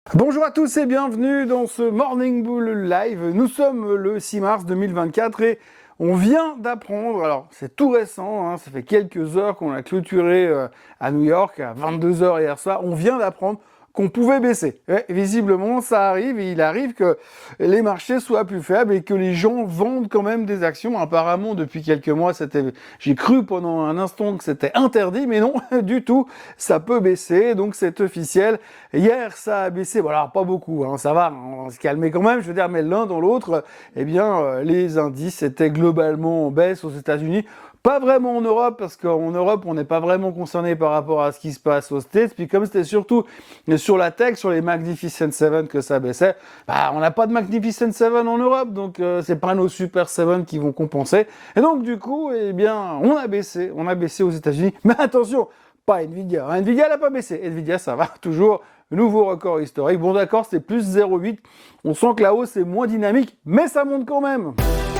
Bonjour à tous et bienvenue dans ce Morning Bull Live. Nous sommes le 6 mars 2024 et on vient d'apprendre, alors c'est tout récent, ça fait quelques heures qu'on a clôturé à New York à 22 heures hier soir, on vient d'apprendre qu'on pouvait baisser. Ouais, visiblement, ça arrive et il arrive que les marchés soient plus faibles et que les gens vendent quand même des actions. Apparemment, depuis quelques mois, j'ai cru pendant un instant que c'était interdit, mais non, du tout. Ça peut baisser, donc c'est officiel. Hier, ça a baissé. Bon, alors pas beaucoup, ça va, on va se calmer quand même. Je veux dire, mais l'un dans l'autre, les indices étaient globalement en baisse aux États-Unis. Pas vraiment en Europe, parce qu'en Europe, on n'est pas vraiment concerné par rapport à ce qui se passe aux States. Puis comme c'était surtout sur la tech, sur les Magnificent Seven que ça baissait, on n'a pas de Magnificent Seven en Europe, donc c'est pas nos Super Seven qui vont compenser. Et donc du coup, on a baissé aux États-Unis. Mais attention, pas Nvidia. Nvidia n'a pas baissé. Nvidia, ça va toujours. Nouveau record historique. Bon d'accord, c'est plus 0,8. On sent que la hausse est moins dynamique, mais ça monte quand même.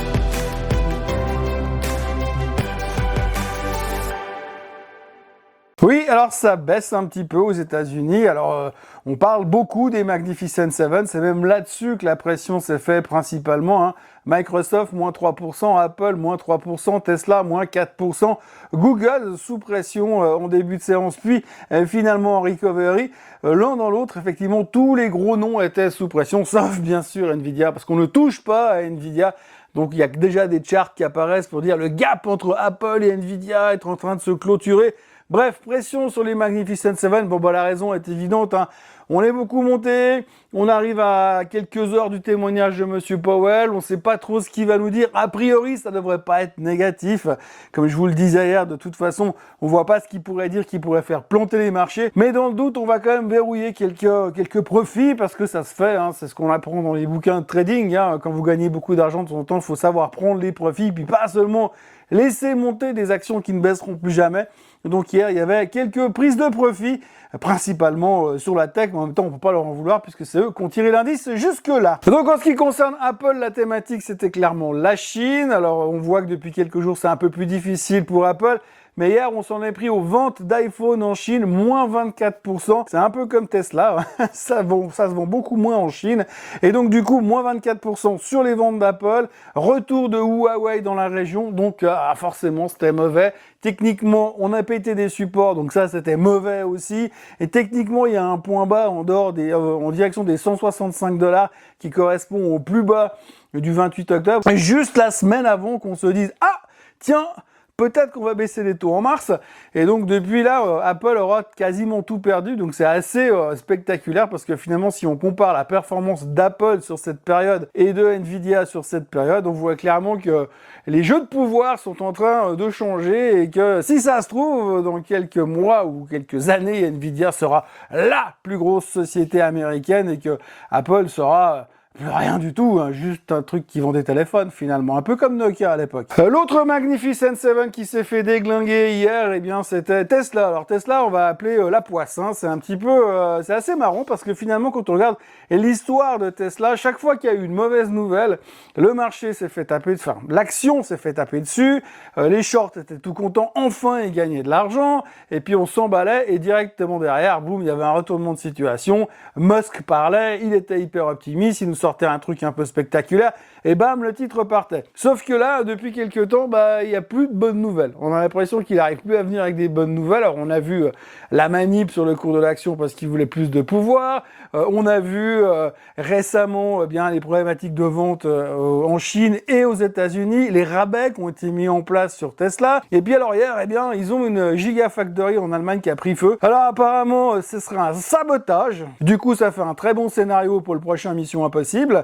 Oui, alors ça baisse un petit peu aux États-Unis. Alors, on parle beaucoup des Magnificent Seven. C'est même là-dessus que la pression s'est faite principalement. Microsoft, moins 3%, Apple, moins 3%, Tesla, moins 4%, Google, sous pression en début de séance, puis finalement en recovery. L'un dans l'autre, effectivement, tous les gros noms étaient sous pression, sauf bien sûr Nvidia, parce qu'on ne touche pas à Nvidia. Donc il y a déjà des charts qui apparaissent pour dire le gap entre Apple et Nvidia est en train de se clôturer. Bref, pression sur les Magnificent Seven. Bon, la raison est évidente. On est beaucoup monté. On arrive à quelques heures du témoignage de Monsieur Powell. On ne sait pas trop ce qu'il va nous dire. A priori, ça ne devrait pas être négatif. Comme je vous le disais hier, de toute façon, on voit pas ce qu'il pourrait dire qui pourrait faire planter les marchés. Mais dans le doute, on va quand même verrouiller quelques profits parce que ça se fait. C'est ce qu'on apprend dans les bouquins de trading. Quand vous gagnez beaucoup d'argent de temps en temps, il faut savoir prendre les profits, puis pas seulement laisser monter des actions qui ne baisseront plus jamais. Donc hier, il y avait quelques prises de profit, principalement sur la tech, mais en même temps, on ne peut pas leur en vouloir puisque c'est eux qui ont tiré l'indice jusque-là. Donc en ce qui concerne Apple, la thématique, c'était clairement la Chine. Alors on voit que depuis quelques jours, c'est un peu plus difficile pour Apple. Mais hier, on s'en est pris aux ventes d'iPhone en Chine, moins 24%. C'est un peu comme Tesla, ça se vend beaucoup moins en Chine. Et donc du coup, moins 24% sur les ventes d'Apple. Retour de Huawei dans la région, donc forcément, c'était mauvais. Techniquement, on a pété des supports, donc ça, c'était mauvais aussi. Et techniquement, il y a un point bas en direction des $165 qui correspond au plus bas du 28 octobre. Et juste la semaine avant qu'on se dise « Ah, tiens !» peut-être qu'on va baisser les taux en mars. Et donc, depuis là, Apple aura quasiment tout perdu. Donc, c'est assez spectaculaire parce que finalement, si on compare la performance d'Apple sur cette période et de Nvidia sur cette période, on voit clairement que les jeux de pouvoir sont en train de changer et que si ça se trouve, dans quelques mois ou quelques années, Nvidia sera la plus grosse société américaine et que Apple sera rien du tout, juste un truc qui vend des téléphones finalement, un peu comme Nokia à l'époque. L'autre Magnificent Seven qui s'est fait déglinguer hier, c'était Tesla. Alors Tesla, on va appeler la poisse. C'est un petit peu, c'est assez marrant parce que finalement, quand on regarde l'histoire de Tesla, chaque fois qu'il y a eu une mauvaise nouvelle, le marché s'est fait taper, l'action s'est fait taper dessus, les shorts étaient tout contents, enfin ils gagnaient de l'argent, et puis on s'emballait et directement derrière, boum, il y avait un retournement de situation. Musk parlait, il était hyper optimiste, il nous sortait un truc un peu spectaculaire, et bam, le titre partait. Sauf que là, depuis quelques temps, il n'y a plus de bonnes nouvelles. On a l'impression qu'il n'arrive plus à venir avec des bonnes nouvelles. Alors, on a vu la manip sur le cours de l'action parce qu'il voulait plus de pouvoir. On a vu récemment les problématiques de vente en Chine et aux États-Unis, les rabais qui ont été mis en place sur Tesla. Et puis alors hier, ils ont une gigafactory en Allemagne qui a pris feu. Alors apparemment, ce sera un sabotage. Du coup, ça fait un très bon scénario pour le prochain Mission Impossible.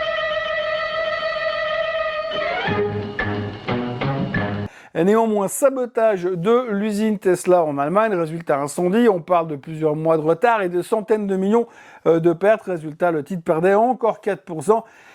Et néanmoins, sabotage de l'usine Tesla en Allemagne, résultat incendie, on parle de plusieurs mois de retard et de centaines de millions de pertes, résultat le titre perdait encore 4%.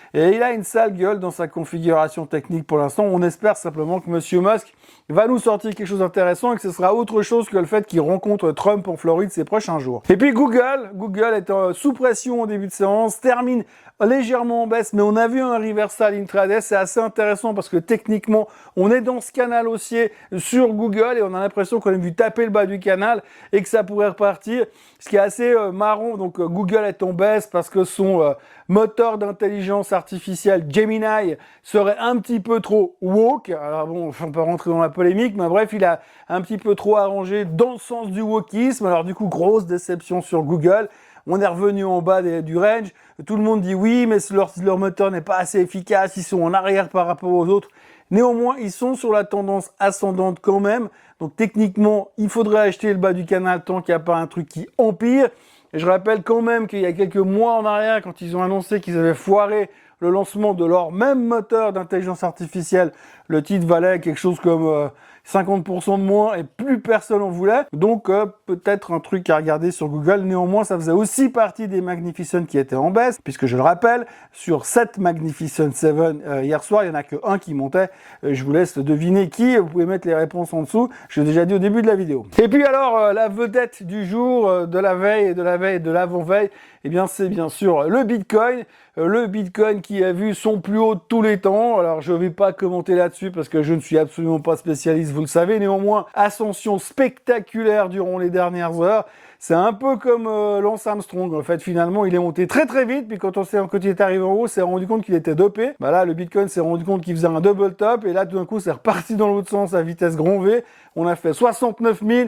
Et il a une sale gueule dans sa configuration technique pour l'instant. On espère simplement que Monsieur Musk va nous sortir quelque chose d'intéressant et que ce sera autre chose que le fait qu'il rencontre Trump en Floride ces prochains jours. Et puis Google est sous pression au début de séance, termine légèrement en baisse, mais on a vu un reversal intraday, c'est assez intéressant parce que techniquement, on est dans ce canal haussier sur Google et on a l'impression qu'on a vu taper le bas du canal et que ça pourrait repartir. Ce qui est assez marrant, donc Google est en baisse parce que son moteur d'intelligence artificielle Gemini serait un petit peu trop woke. Alors bon, on peut rentrer dans la polémique, mais bref, il a un petit peu trop arrangé dans le sens du wokisme. Alors du coup, grosse déception sur Google. On est revenu en bas du range. Tout le monde dit oui, mais leur moteur n'est pas assez efficace. Ils sont en arrière par rapport aux autres. Néanmoins, ils sont sur la tendance ascendante quand même. Donc techniquement, il faudrait acheter le bas du canal tant qu'il n'y a pas un truc qui empire. Et je rappelle quand même qu'il y a quelques mois en arrière, quand ils ont annoncé qu'ils avaient foiré le lancement de leur même moteur d'intelligence artificielle, le titre valait quelque chose comme 50% de moins et plus personne en voulait. Donc peut-être un truc à regarder sur Google. Néanmoins, ça faisait aussi partie des Magnificent qui étaient en baisse, puisque je le rappelle, sur 7 Magnificent 7 hier soir, il n'y en a que un qui montait. Je vous laisse deviner qui, vous pouvez mettre les réponses en dessous. Je l'ai déjà dit au début de la vidéo. Et puis alors, la vedette du jour, de la veille et de l'avant-veille, eh bien c'est bien sûr le Bitcoin. Le Bitcoin qui a vu son plus haut de tous les temps. Alors je ne vais pas commenter là-dessus parce que je ne suis absolument pas spécialiste, vous le savez. Néanmoins, ascension spectaculaire durant les dernières heures. C'est un peu comme Lance Armstrong. En fait, finalement, il est monté très très vite. Puis quand il est arrivé en haut, on s'est rendu compte qu'il était dopé. Bah là, le Bitcoin s'est rendu compte qu'il faisait un double top. Et là, tout d'un coup, c'est reparti dans l'autre sens à vitesse grand V. On a fait 69 000,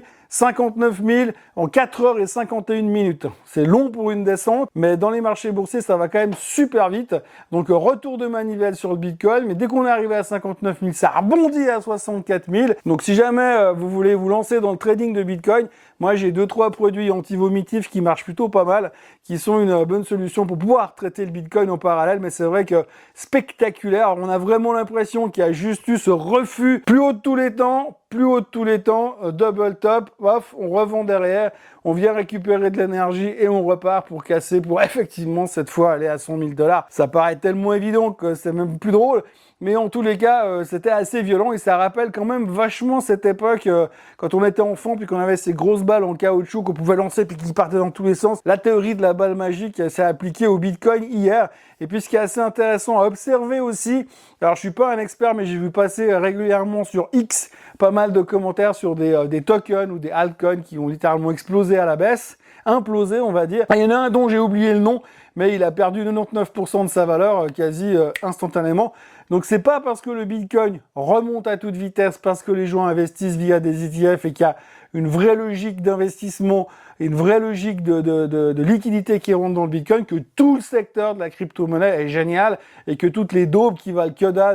59 000 en 4 heures et 51 minutes. C'est long pour une descente, mais dans les marchés boursiers, ça va quand même super vite. Donc, retour de manivelle sur le Bitcoin. Mais dès qu'on est arrivé à 59 000, ça rebondit à 64 000. Donc, si jamais vous voulez vous lancer dans le trading de Bitcoin, moi, j'ai 2-3 produits anti-vomitifs qui marchent plutôt pas mal, qui sont une bonne solution pour pouvoir traiter le Bitcoin en parallèle. Mais c'est vrai que spectaculaire. On a vraiment l'impression qu'il y a juste eu ce refus plus haut de tous les temps, double top, off, on revend derrière, on vient récupérer de l'énergie et on repart pour casser, pour effectivement cette fois aller à 100 000 $. Ça paraît tellement évident que c'est même plus drôle. Mais en tous les cas, c'était assez violent et ça rappelle quand même vachement cette époque quand on était enfant puis qu'on avait ces grosses balles en caoutchouc qu'on pouvait lancer puis qui partaient dans tous les sens. La théorie de la balle magique s'est appliquée au Bitcoin hier. Et puis ce qui est assez intéressant à observer aussi, alors je suis pas un expert mais j'ai vu passer régulièrement sur X pas mal de commentaires sur des tokens ou des altcoins qui ont littéralement explosé à la baisse, implosé on va dire. Il y en a un dont j'ai oublié le nom, mais il a perdu 99% de sa valeur quasi instantanément. Donc c'est pas parce que le Bitcoin remonte à toute vitesse, parce que les gens investissent via des ETF et qu'il y a une vraie logique d'investissement, une vraie logique de liquidité qui rentre dans le Bitcoin, que tout le secteur de la crypto-monnaie est génial et que toutes les daubes qui valent que dalle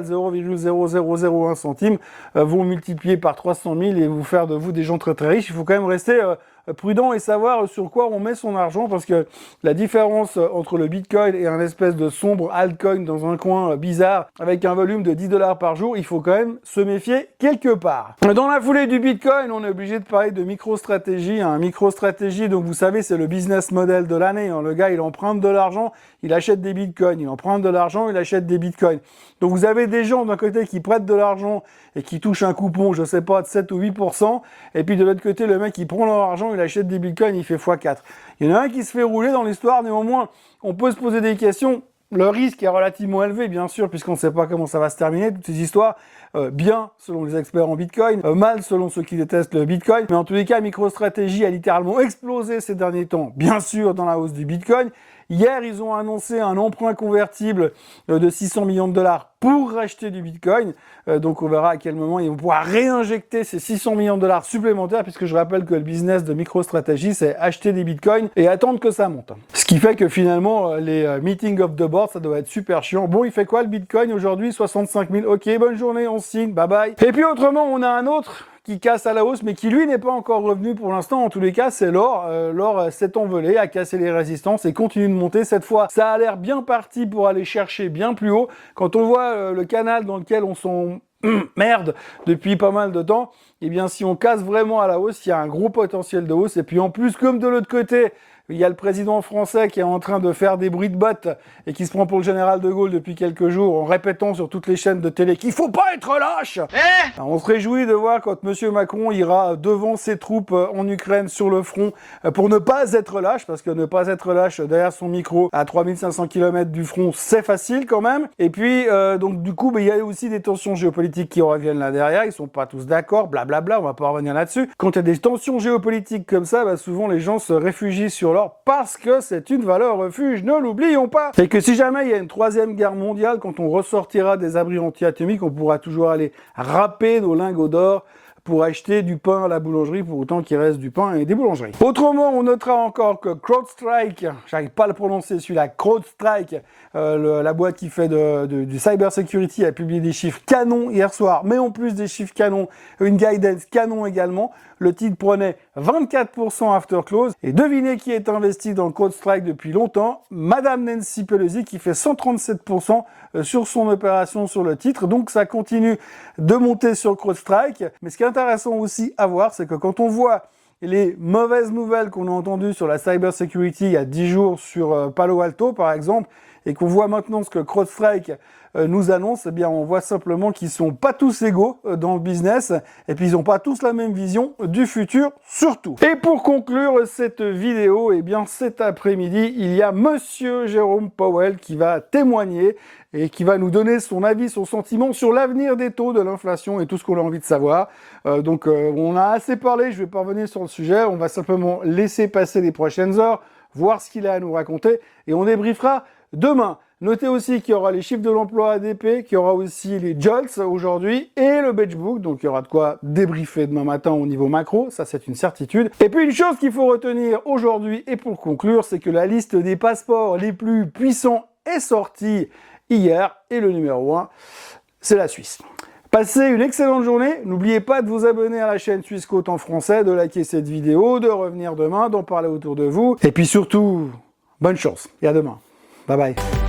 0,0001 centime vont multiplier par 300 000 et vous faire de vous des gens très très riches. Il faut quand même rester prudent et savoir sur quoi on met son argent parce que la différence entre le Bitcoin et un espèce de sombre altcoin dans un coin bizarre avec un volume de 10 $ par jour, il faut quand même se méfier quelque part. Dans la foulée du Bitcoin, on est obligé de parler de MicroStrategy. MicroStrategy, donc vous savez, c'est le business model de l'année. Le gars, il emprunte de l'argent, il achète des Bitcoins. Il emprunte de l'argent, il achète des Bitcoins. Donc vous avez des gens d'un côté qui prêtent de l'argent et qui touchent un coupon, je sais pas, de 7 ou 8%. Et puis de l'autre côté, le mec, il prend leur argent, il achète des Bitcoins, il fait x4. Il y en a un qui se fait rouler dans l'histoire. Néanmoins, on peut se poser des questions. Le risque est relativement élevé, bien sûr, puisqu'on ne sait pas comment ça va se terminer, toutes ces histoires. Bien, selon les experts en Bitcoin, mal, selon ceux qui détestent le Bitcoin. Mais en tous les cas, MicroStrategy a littéralement explosé ces derniers temps, bien sûr, dans la hausse du Bitcoin. Hier, ils ont annoncé un emprunt convertible de 600 millions de $ pour racheter du Bitcoin. Donc, on verra à quel moment ils vont pouvoir réinjecter ces 600 millions de $ supplémentaires, puisque je rappelle que le business de MicroStrategy, c'est acheter des Bitcoins et attendre que ça monte. Ce qui fait que finalement, les meetings of the board, ça doit être super chiant. Bon, il fait quoi le Bitcoin aujourd'hui? 65 000. Ok, bonne journée, on signe, bye bye. Et puis autrement, on a un autre qui casse à la hausse, mais qui lui n'est pas encore revenu pour l'instant. En tous les cas, c'est l'or. L'or s'est envolé, a cassé les résistances et continue de monter. Cette fois, ça a l'air bien parti pour aller chercher bien plus haut. Quand on voit le canal dans lequel on s'en merde depuis pas mal de temps, eh bien si on casse vraiment à la hausse, il y a un gros potentiel de hausse. Et puis en plus, comme de l'autre côté, Il y a le président français qui est en train de faire des bruits de bottes et qui se prend pour le général de Gaulle depuis quelques jours en répétant sur toutes les chaînes de télé qu'il faut pas être lâche. Alors, on se réjouit de voir quand M. Macron ira devant ses troupes en Ukraine sur le front pour ne pas être lâche, parce que ne pas être lâche derrière son micro à 3500 km du front, c'est facile quand même. Et puis, donc du coup, il y a aussi des tensions géopolitiques qui reviennent là derrière, ils sont pas tous d'accord, blablabla, on va pas revenir là-dessus. Quand il y a des tensions géopolitiques comme ça, souvent les gens se réfugient sur l'or parce que c'est une valeur refuge, ne l'oublions pas. Et que si jamais il y a une troisième guerre mondiale, quand on ressortira des abris anti-atomiques, on pourra toujours aller râper nos lingots d'or pour acheter du pain à la boulangerie, pour autant qu'il reste du pain et des boulangeries. Autrement, on notera encore que CrowdStrike, j'arrive pas à le prononcer celui-là, CrowdStrike, la boîte qui fait du cyber security, a publié des chiffres canons hier soir, mais en plus des chiffres canons, une guidance canon également. Le titre prenait 24% after close. Et devinez qui est investi dans CrowdStrike depuis longtemps? Madame Nancy Pelosi qui fait 137% sur son opération sur le titre. Donc ça continue de monter sur CrowdStrike. Mais ce qui est intéressant aussi à voir, c'est que quand on voit les mauvaises nouvelles qu'on a entendues sur la cyber security il y a 10 jours sur Palo Alto par exemple, et qu'on voit maintenant ce que CrowdStrike nous annonce, eh bien on voit simplement qu'ils sont pas tous égaux dans le business, et puis ils ont pas tous la même vision du futur surtout. Et pour conclure cette vidéo, eh bien cet après-midi, il y a Monsieur Jérôme Powell qui va témoigner et qui va nous donner son avis, son sentiment sur l'avenir des taux, de l'inflation et tout ce qu'on a envie de savoir. Donc on a assez parlé, je vais pas revenir sur le sujet, on va simplement laisser passer les prochaines heures, voir ce qu'il a à nous raconter, et on débriefera demain. Notez aussi qu'il y aura les chiffres de l'emploi ADP, qu'il y aura aussi les JOLTS aujourd'hui et le Benchbook, donc il y aura de quoi débriefer demain matin au niveau macro, ça c'est une certitude. Et puis une chose qu'il faut retenir aujourd'hui et pour conclure, c'est que la liste des passeports les plus puissants est sortie hier et le numéro 1, c'est la Suisse. Passez une excellente journée, n'oubliez pas de vous abonner à la chaîne Suisse Côte en français, de liker cette vidéo, de revenir demain, d'en parler autour de vous, et puis surtout, bonne chance et à demain. Bye bye.